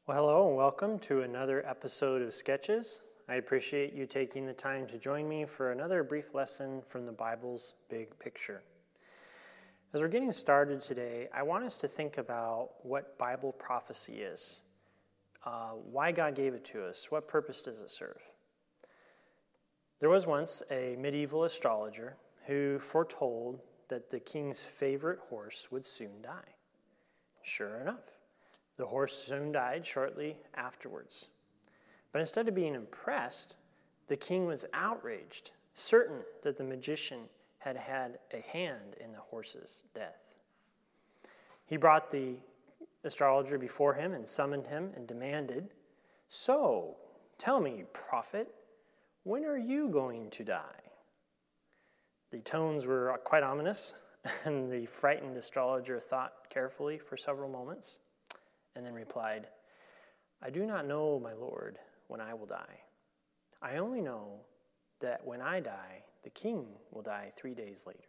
Well, hello and welcome to another episode of Sketches. I appreciate you taking the time to join me for another brief lesson from the Bible's big picture. As we're getting started today, I want us to think about what Bible prophecy is, why God gave it to us, what purpose does it serve. There was once a medieval astrologer who foretold that the king's favorite horse would soon die. Sure enough, the horse soon died shortly afterwards. But instead of being impressed, the king was outraged, certain that the magician had had a hand in the horse's death. He brought the astrologer before him and summoned him and demanded, "So, tell me, prophet, when are you going to die?" The tones were quite ominous, and the frightened astrologer thought carefully for several moments, and then replied, "I do not know, my lord, when I will die. I only know that when I die, the king will die 3 days later."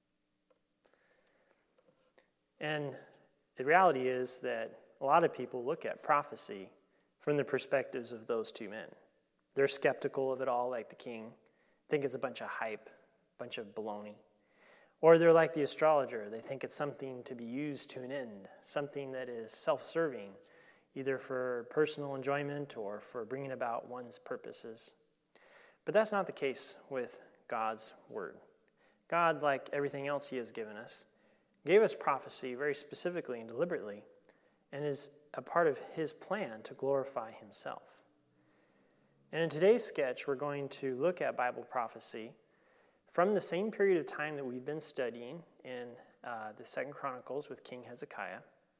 And the reality is that a lot of people look at prophecy from the perspectives of those two men. They're skeptical of it all, like the king, think it's a bunch of hype, a bunch of baloney. Or they're like the astrologer. They think it's something to be used to an end, something that is self-serving, either for personal enjoyment or for bringing about one's purposes. But that's not the case with God's word. God, like everything else he has given us, gave us prophecy very specifically and deliberately, and is a part of his plan to glorify himself. And in today's sketch, we're going to look at Bible prophecy from the same period of time that we've been studying in the 2nd Chronicles with King Hezekiah,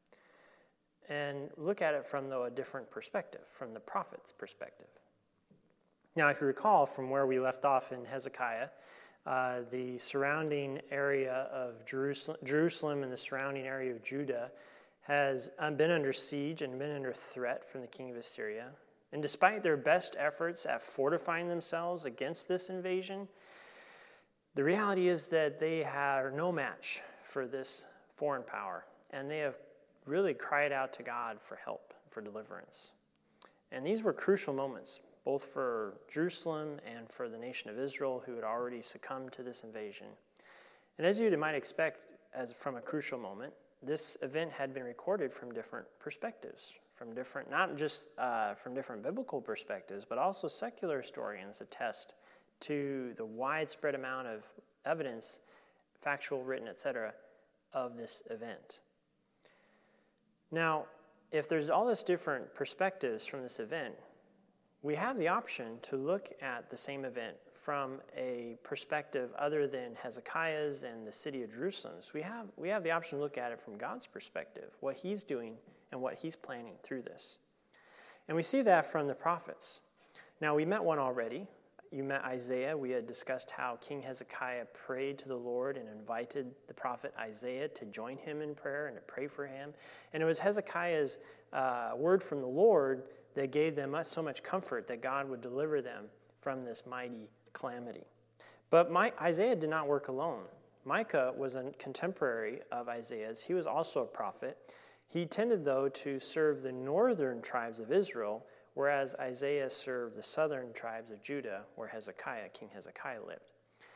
and look at it from, though, a different perspective, from the prophet's perspective. Now, if you recall from where we left off in Hezekiah, the surrounding area of Jerusalem and the surrounding area of Judah has been under siege and been under threat from the king of Assyria. And despite their best efforts at fortifying themselves against this invasion, the reality is that they are no match for this foreign power, and they have really cried out to God for help, for deliverance. And these were crucial moments, both for Jerusalem and for the nation of Israel, who had already succumbed to this invasion. And as you might expect, as from a crucial moment, this event had been recorded from different perspectives, from different, not just from different biblical perspectives, but also secular historians attest to the widespread amount of evidence, factual, written, etc., of this event. Now, if there's all this different perspectives from this event, we have the option to look at the same event from a perspective other than Hezekiah's and the city of Jerusalem. So we have the option to look at it from God's perspective, what he's doing and what he's planning through this. And we see that from the prophets. Now, we met one already. You met Isaiah. We had discussed how King Hezekiah prayed to the Lord and invited the prophet Isaiah to join him in prayer and to pray for him. And it was Hezekiah's word from the Lord that gave them so much comfort that God would deliver them from this mighty calamity. But Isaiah did not work alone. Micah was a contemporary of Isaiah's. He was also a prophet. He tended, though, to serve the northern tribes of Israel, whereas Isaiah served the southern tribes of Judah, where King Hezekiah lived.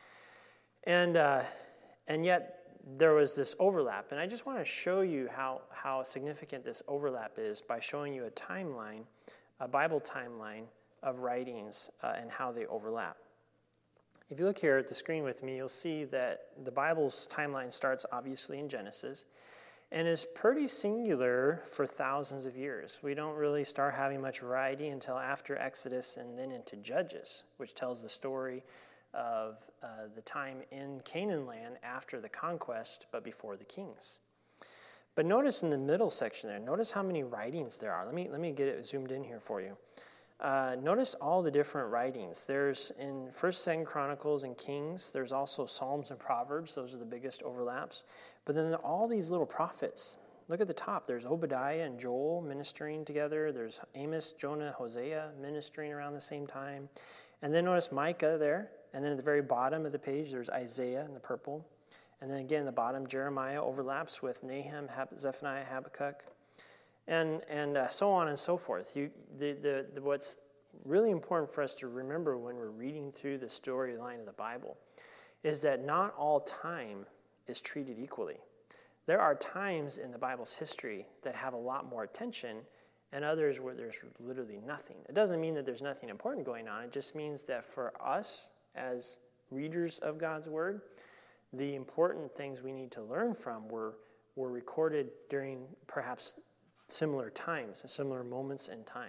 And yet there was this overlap. And I just want to show you how significant this overlap is by showing you a timeline, a Bible timeline of writings and how they overlap. If you look here at the screen with me, you'll see that the Bible's timeline starts obviously in Genesis, and is pretty singular for thousands of years. We don't really start having much variety until after Exodus and then into Judges, which tells the story of the time in Canaan land after the conquest, but before the kings. But notice in the middle section there, notice how many writings there are. Let me get it zoomed in here for you. Notice all the different writings. There's in 1st, 2nd Chronicles and Kings. There's also Psalms and Proverbs. Those are the biggest overlaps. But then all these little prophets. Look at the top. There's Obadiah and Joel ministering together. There's Amos, Jonah, Hosea ministering around the same time. And then notice Micah there. And then at the very bottom of the page, there's Isaiah in the purple. And then again, the bottom, Jeremiah overlaps with Nahum, Zephaniah, Habakkuk. and so on and so forth. What's really important for us to remember when we're reading through the storyline of the Bible is that not all time is treated equally. There are times in the Bible's history that have a lot more attention and others where there's literally nothing. It doesn't mean that there's nothing important going on. It just means that for us as readers of God's Word, the important things we need to learn from were recorded during perhaps similar times and similar moments in time.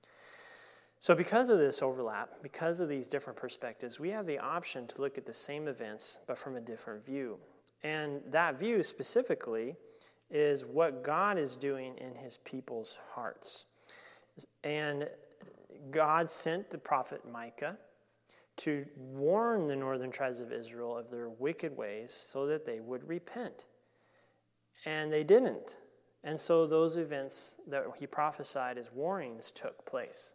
So because of this overlap, because of these different perspectives, we have the option to look at the same events but from a different view. And that view specifically is what God is doing in his people's hearts. And God sent the prophet Micah to warn the northern tribes of Israel of their wicked ways so that they would repent. And they didn't. And so those events that he prophesied as warnings took place.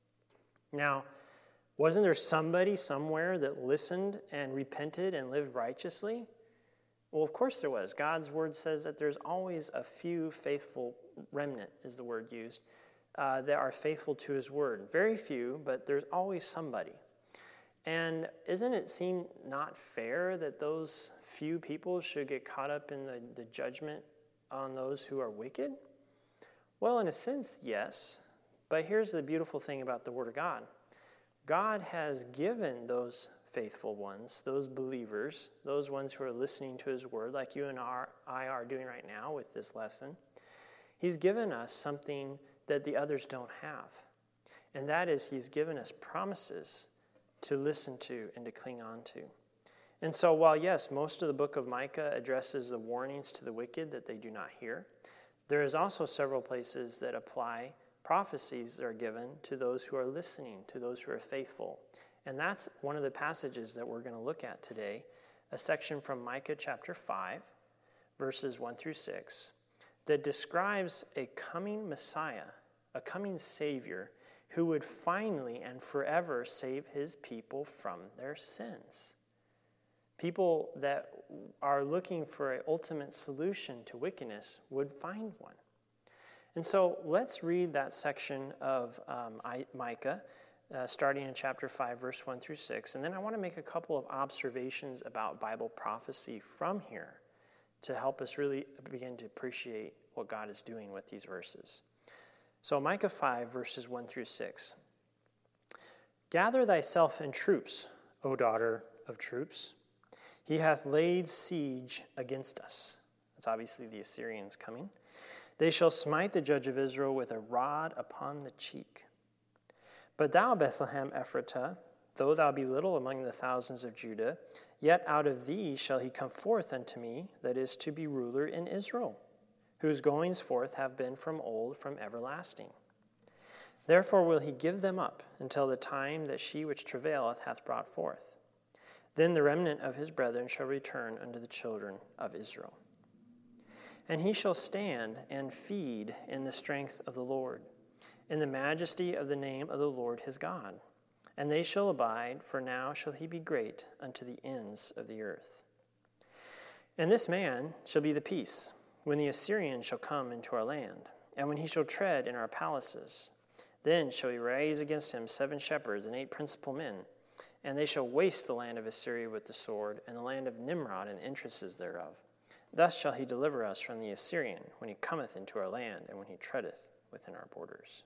Now, wasn't there somebody somewhere that listened and repented and lived righteously? Well, of course there was. God's word says that there's always a few faithful, remnant is the word used, that are faithful to his word. Very few, but there's always somebody. And isn't it seem not fair that those few people should get caught up in the judgment on those who are wicked? Well, in a sense, yes. But here's the beautiful thing about the Word of God. God has given those faithful ones, those believers, those ones who are listening to his word, like you and I are doing right now with this lesson, he's given us something that the others don't have. And that is he's given us promises to listen to and to cling on to. And so while, yes, most of the book of Micah addresses the warnings to the wicked that they do not hear, there is also several places that apply prophecies that are given to those who are listening, to those who are faithful. And that's one of the passages that we're going to look at today, a section from Micah chapter 5, verses 1 through 6, that describes a coming Messiah, a coming Savior, who would finally and forever save his people from their sins. People that are looking for an ultimate solution to wickedness would find one. And so let's read that section of Micah, starting in chapter 5, verse 1 through 6. And then I want to make a couple of observations about Bible prophecy from here to help us really begin to appreciate what God is doing with these verses. So Micah 5, verses 1 through 6. Gather thyself in troops, O daughter of troops. He hath laid siege against us. That's obviously the Assyrians coming. They shall smite the judge of Israel with a rod upon the cheek. But thou, Bethlehem Ephratah, though thou be little among the thousands of Judah, yet out of thee shall he come forth unto me, that is to be ruler in Israel, whose goings forth have been from old, from everlasting. Therefore will he give them up until the time that she which travaileth hath brought forth. Then the remnant of his brethren shall return unto the children of Israel. And he shall stand and feed in the strength of the Lord, in the majesty of the name of the Lord his God. And they shall abide, for now shall he be great unto the ends of the earth. And this man shall be the peace, when the Assyrian shall come into our land, and when he shall tread in our palaces. Then shall he raise against him 7 shepherds and 8 principal men, and they shall waste the land of Assyria with the sword, and the land of Nimrod and the entrances thereof. Thus shall he deliver us from the Assyrian, when he cometh into our land, and when he treadeth within our borders.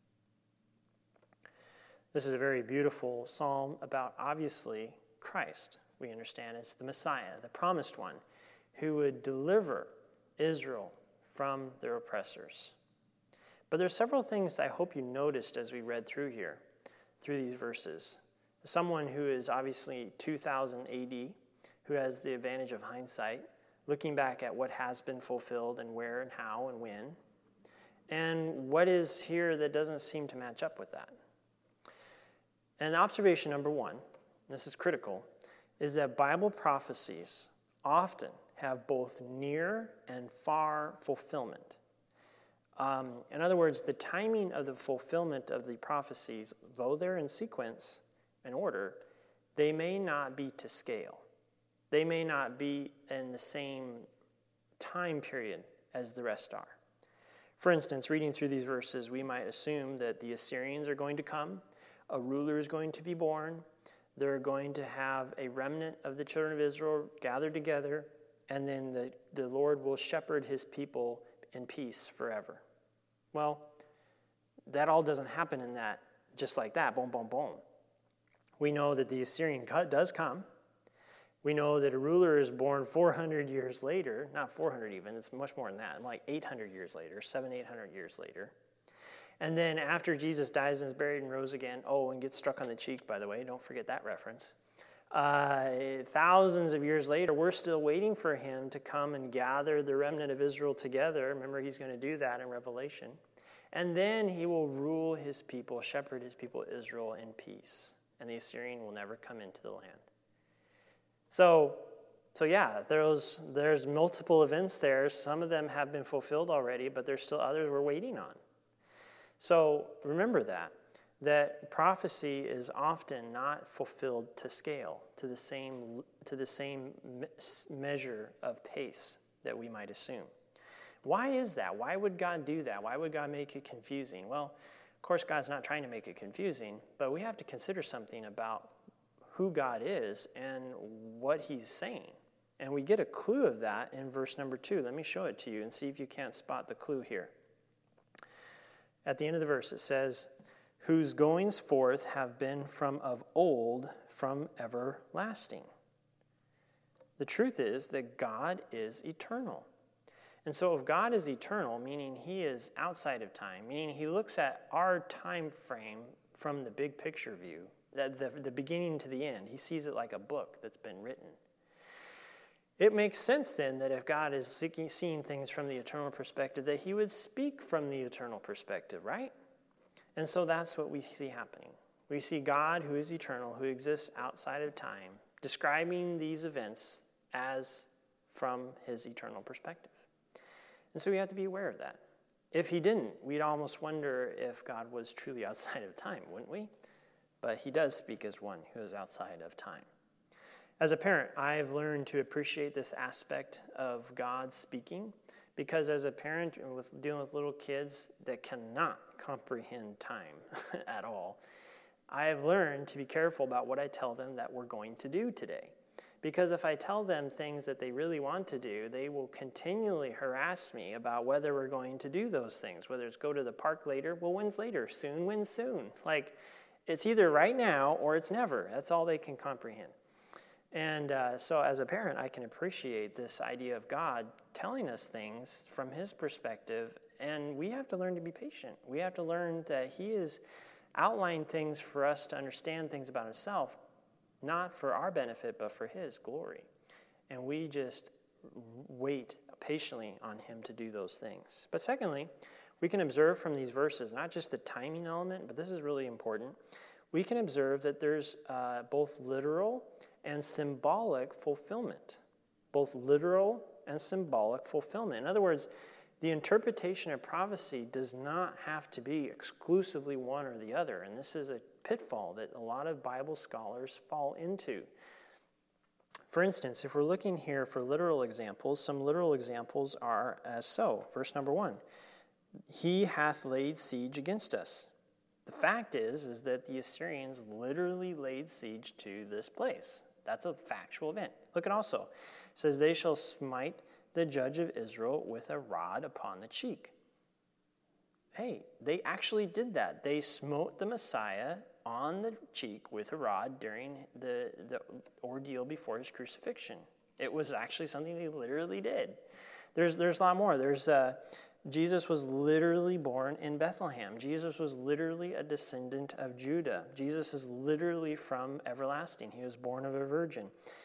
This is a very beautiful psalm about, obviously, Christ, we understand, as the Messiah, the promised one, who would deliver Israel from their oppressors. But there's several things I hope you noticed as we read through here, through these verses. Someone who is obviously 2000 AD, who has the advantage of hindsight, looking back at what has been fulfilled and where and how and when, and what is here that doesn't seem to match up with that. And observation number 1, this is critical, is that Bible prophecies often have both near and far fulfillment. In other words, the timing of the fulfillment of the prophecies, though they're in sequence and order, they may not be to scale. They may not be in the same time period as the rest are. For instance, reading through these verses, we might assume that the Assyrians are going to come, a ruler is going to be born, they're going to have a remnant of the children of Israel gathered together, and then the Lord will shepherd his people in peace forever. Well, that all doesn't happen in that, just like that, boom, boom, boom. We know that the Assyrian does come. We know that a ruler is born 400 years later, not 400 even, it's much more than that, like 800 years later, 800 years later. And then after Jesus dies and is buried and rose again, and gets struck on the cheek, by the way, don't forget that reference. Thousands of years later, we're still waiting for him to come and gather the remnant of Israel together. Remember, he's going to do that in Revelation. And then he will rule his people, shepherd his people Israel in peace. And the Assyrian will never come into the land. So yeah, there's multiple events there. Some of them have been fulfilled already, but there's still others we're waiting on. So remember that prophecy is often not fulfilled to scale, to the same measure of pace that we might assume. Why is that? Why would God do that? Why would God make it confusing? Well, of course, God's not trying to make it confusing, but we have to consider something about who God is and what he's saying. And we get a clue of that in verse number 2. Let me show it to you and see if you can't spot the clue here. At the end of the verse, it says, whose goings forth have been from of old, from everlasting. The truth is that God is eternal. And so if God is eternal, meaning he is outside of time, meaning he looks at our time frame from the big picture view, the beginning to the end, he sees it like a book that's been written. It makes sense then that if God is seeing things from the eternal perspective, that he would speak from the eternal perspective, right? And so that's what we see happening. We see God, who is eternal, who exists outside of time, describing these events as from his eternal perspective. And so we have to be aware of that. If he didn't, we'd almost wonder if God was truly outside of time, wouldn't we? But he does speak as one who is outside of time. As a parent, I've learned to appreciate this aspect of God speaking, because as a parent with dealing with little kids that cannot comprehend time at all, I have learned to be careful about what I tell them that we're going to do today. Because if I tell them things that they really want to do, they will continually harass me about whether we're going to do those things, whether it's go to the park later. Well, when's later? Soon, when's soon? Like, it's either right now or it's never. That's all they can comprehend. And so as a parent, I can appreciate this idea of God telling us things from his perspective, and we have to learn to be patient. We have to learn that he has outlined things for us to understand things about himself, not for our benefit, but for his glory. And we just wait patiently on him to do those things. But secondly, we can observe from these verses, not just the timing element, but this is really important. We can observe that there's both literal and symbolic fulfillment. Both literal and symbolic fulfillment. In other words, the interpretation of prophecy does not have to be exclusively one or the other. And this is a pitfall that a lot of Bible scholars fall into. For instance, if we're looking here for literal examples, some literal examples are as so. Verse number 1, he hath laid siege against us. The fact is that the Assyrians literally laid siege to this place. That's a factual event. Look at also. It says, they shall smite the judge of Israel with a rod upon the cheek. Hey, they actually did that. They smote the Messiah on the cheek with a rod during the ordeal before his crucifixion. It was actually something they literally did. There's a lot more. Jesus was literally born in Bethlehem. Jesus was literally a descendant of Judah. Jesus is literally from everlasting. He was born of a virgin.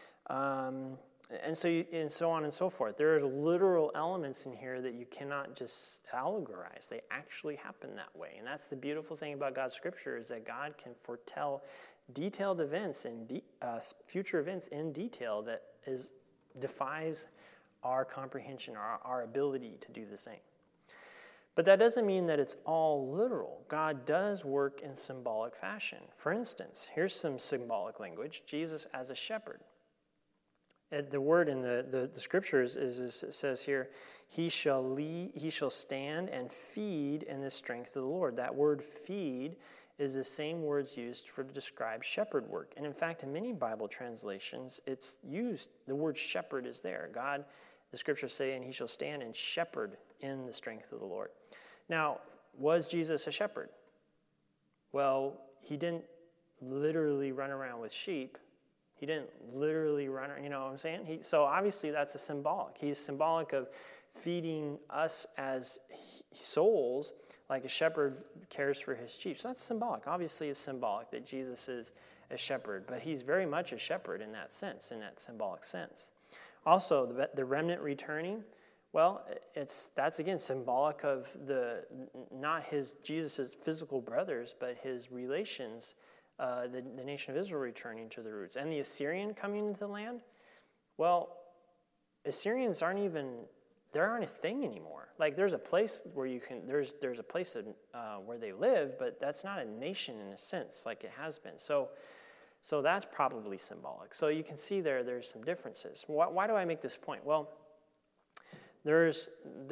And so on and so forth. There are literal elements in here that you cannot just allegorize. They actually happen that way. And that's the beautiful thing about God's Scripture, is that God can foretell detailed events and future events in detail that defies our comprehension, our ability to do the same. But that doesn't mean that it's all literal. God does work in symbolic fashion. For instance, here's some symbolic language. Jesus as a shepherd. The word in the scriptures is it says here, he shall stand and feed in the strength of the Lord. That word feed is the same words used to describe shepherd work. And in fact, in many Bible translations, it's used, the word shepherd is there. God, the scriptures say, and he shall stand and shepherd in the strength of the Lord. Now, was Jesus a shepherd? Well, he didn't literally run around with sheep. He didn't literally run, you know what I'm saying? So obviously that's a symbolic. He's symbolic of feeding us as souls like a shepherd cares for his sheep. So that's symbolic. Obviously it's symbolic that Jesus is a shepherd, but he's very much a shepherd in that sense, in that symbolic sense. Also, the remnant returning, well, that's again symbolic of not Jesus' physical brothers, but his relations, the nation of Israel returning to the roots. And the Assyrian coming into the land, well, Assyrians aren't a thing anymore. Like there's a place where there's a place where they live, but that's not a nation in a sense like it has been. So that's probably symbolic. So you can see there's some differences. Why do I make this point? Well, there is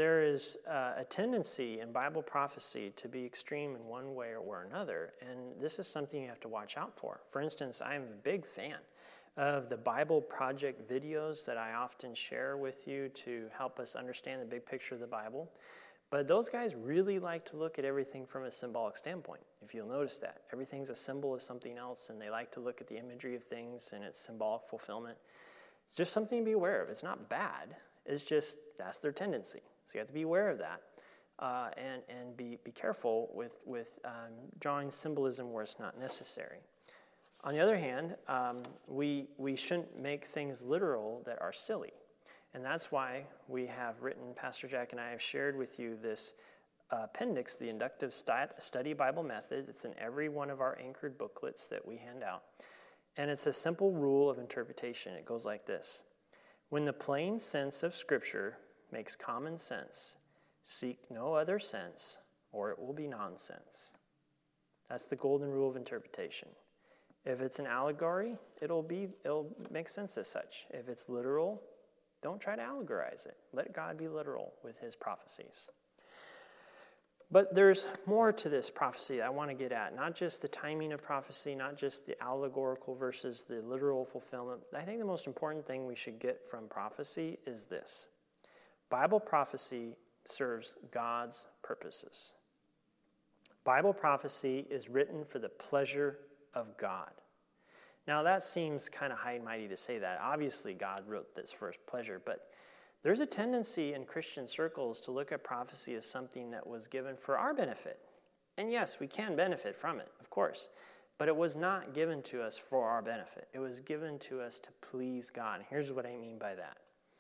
a tendency in Bible prophecy to be extreme in one way or another, and this is something you have to watch out for. For instance, I am a big fan of the Bible Project videos that I often share with you to help us understand the big picture of the Bible. But those guys really like to look at everything from a symbolic standpoint, if you'll notice that. Everything's a symbol of something else, and they like to look at the imagery of things and its symbolic fulfillment. It's just something to be aware of. It's not bad. It's just that's their tendency. So you have to be aware of that and be careful with drawing symbolism where it's not necessary. On the other hand, we shouldn't make things literal that are silly. And that's why we have written, Pastor Jack and I have shared with you this appendix, the Inductive Study Bible Method. It's in every one of our anchored booklets that we hand out. And it's a simple rule of interpretation. It goes like this. When the plain sense of Scripture makes common sense, seek no other sense, or it will be nonsense. That's the golden rule of interpretation. If it's an allegory, it'll make sense as such. If it's literal, don't try to allegorize it. Let God be literal with his prophecies. But there's more to this prophecy I want to get at. Not just the timing of prophecy, not just the allegorical versus the literal fulfillment. I think the most important thing we should get from prophecy is this. Bible prophecy serves God's purposes. Bible prophecy is written for the pleasure of God. Now that seems kind of high and mighty to say that. Obviously God wrote this for his pleasure, but there's a tendency in Christian circles to look at prophecy as something that was given for our benefit. And yes, we can benefit from it, of course, but it was not given to us for our benefit. It was given to us to please God. And here's what I mean by that.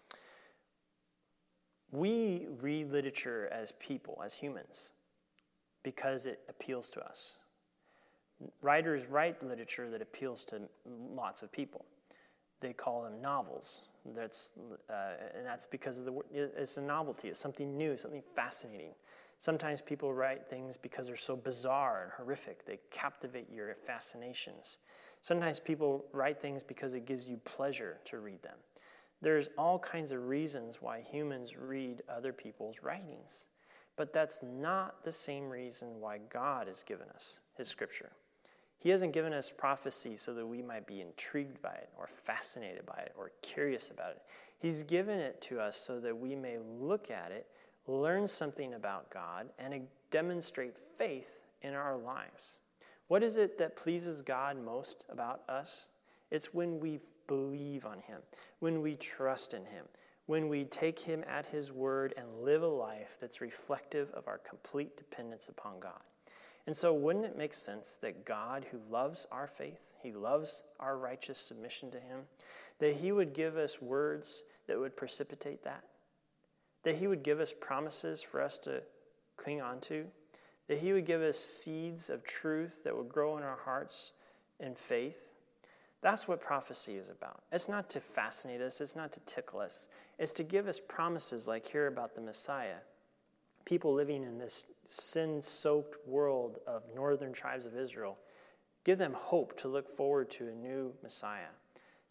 We read literature as people, as humans, because it appeals to us. Writers write literature that appeals to lots of people. They call them novels. And that's because it's a novelty. It's something new, something fascinating. Sometimes people write things because they're so bizarre and horrific. They captivate your fascinations. Sometimes people write things because it gives you pleasure to read them. There's all kinds of reasons why humans read other people's writings. But that's not the same reason why God has given us his scripture. He hasn't given us prophecy so that we might be intrigued by it or fascinated by it or curious about it. He's given it to us so that we may look at it, learn something about God, and demonstrate faith in our lives. What is it that pleases God most about us? It's when we believe on him, when we trust in him, when we take him at his word and live a life that's reflective of our complete dependence upon God. And so wouldn't it make sense that God, who loves our faith, he loves our righteous submission to him, that he would give us words that would precipitate that? That he would give us promises for us to cling on to? That he would give us seeds of truth that would grow in our hearts in faith? That's what prophecy is about. It's not to fascinate us. It's not to tickle us. It's to give us promises like here about the Messiah. People living in this sin-soaked world of northern tribes of Israel, give them hope to look forward to a new Messiah.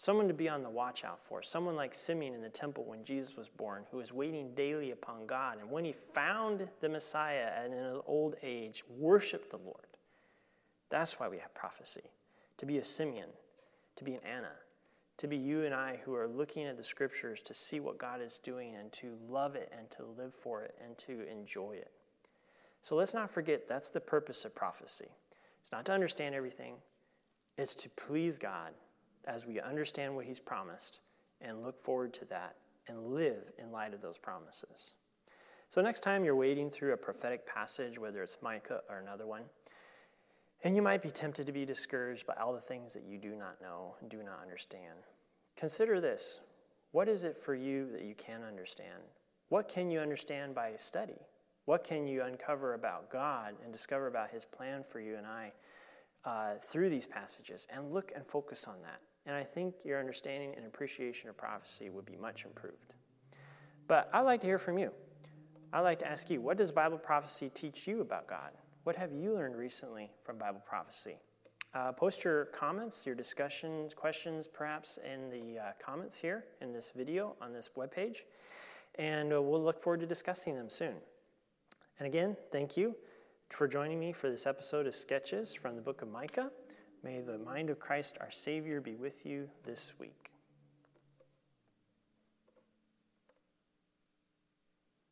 someone to be on the watch out for, someone like Simeon in the temple when Jesus was born, who was waiting daily upon God. And when he found the Messiah and in an old age, worshiped the Lord. That's why we have prophecy. To be a Simeon, to be an Anna, to be you and I who are looking at the scriptures to see what God is doing and to love it and to live for it and to enjoy it. So let's not forget that's the purpose of prophecy. It's not to understand everything. It's to please God as we understand what he's promised and look forward to that and live in light of those promises. So next time you're wading through a prophetic passage, whether it's Micah or another one, and you might be tempted to be discouraged by all the things that you do not know and do not understand, consider this. What is it for you that you can understand? What can you understand by study? What can you uncover about God and discover about his plan for you and I through these passages? And look and focus on that. And I think your understanding and appreciation of prophecy would be much improved. But I'd like to hear from you. I'd like to ask you, what does Bible prophecy teach you about God? What have you learned recently from Bible prophecy? Post your comments, your discussions, questions perhaps in the comments here in this video on this webpage. And we'll look forward to discussing them soon. And again, thank you for joining me for this episode of Sketches from the book of Micah. May the mind of Christ our Savior be with you this week.